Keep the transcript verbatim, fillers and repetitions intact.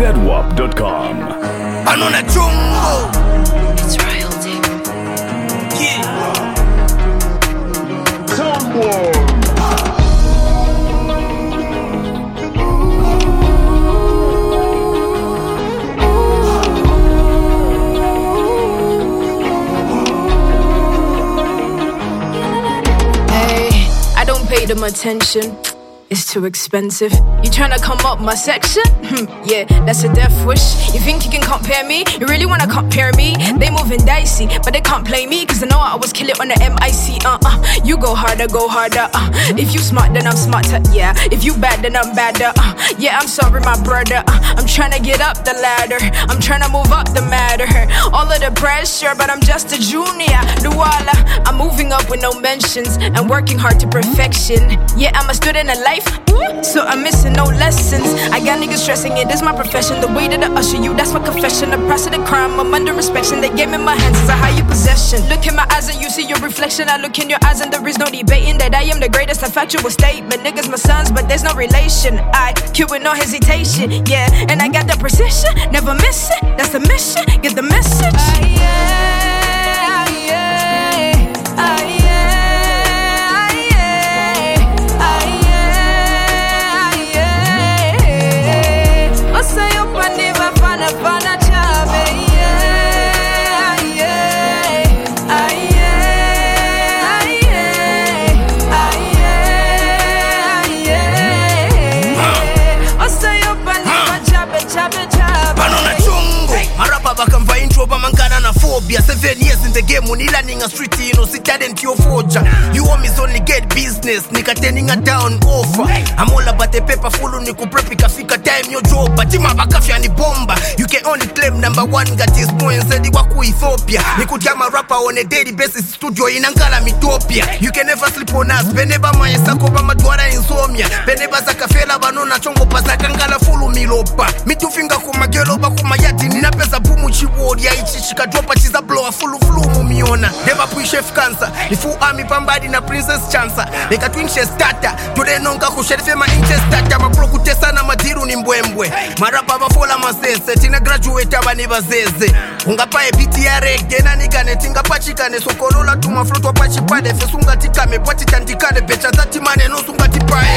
zedwap dot com. Banana Jungle. It's royalty. Yeah. Hey, I don't pay them attention. It's too expensive. You tryna come up my section? Hmm, yeah, that's a death wish. You think you can compare me? You really wanna compare me? They moving dicey, but they can't play me. Cause I know I always kill it on the M I C, uh-uh. You go harder, go harder, uh. If you smart, then I'm smarter, yeah. If you bad, then I'm badder, uh. Yeah, I'm sorry, my brother, uh. I'm tryna get up the ladder. I'm tryna move up the matter. All of the pressure, but I'm just a junior. Luala, I'm moving up with no mentions and working hard to perfection. Yeah, I'm a student of life, so I'm missing no lessons. I got niggas stressing it, this my profession. The way that I usher you, that's my confession. The price of the crime, I'm under inspection. They gave me my hands as a higher possession. Look in my eyes and you see your reflection. I look in your eyes and there is no debating that I am the greatest. A factual statement. Niggas my sons, but there's no relation. I kill with no hesitation, yeah. And I got the precision, never miss it. That's the mission, get the message. Ah, yeah, ah, yeah, ah, yeah. Bakamva intro bamankana na phobia. Seven years in the game, when learning a street, you know, sit talent your forger. You want me only get business, nika turning a down offer. I'm all about the paper full, niku prepi kafika time your job. But ima bakafia ni bomba. You can only claim number one, got this boy and said waku Ethiopia. Niku jama rapper on a daily basis, studio in Angala Mitopia. You can never sleep on us, beneba maya sako bama duara insomnia. Beneba zakafela banona chongo pasakangala fulu milopa. Mitu finga kumagelo bakumayati, nina pesa bumu chiwori ya ichi chika dropa chiza blow fulu fulu mumiona. Never push chef cancer. Ifu army pambadi na princess chancer. Eka twin chest data. Tode nonga kusherife ma inches data. Mapro kutesa na madiru ni mbwembwe. Marapa bafola masese. Tina graduate abani bazeze. Unga e B T R gena nigane. Tinga pachikane. Sokolola tuma floto pachipade. Fesunga tikame. Pati tandikane. Becha zati mane no sunga tipae.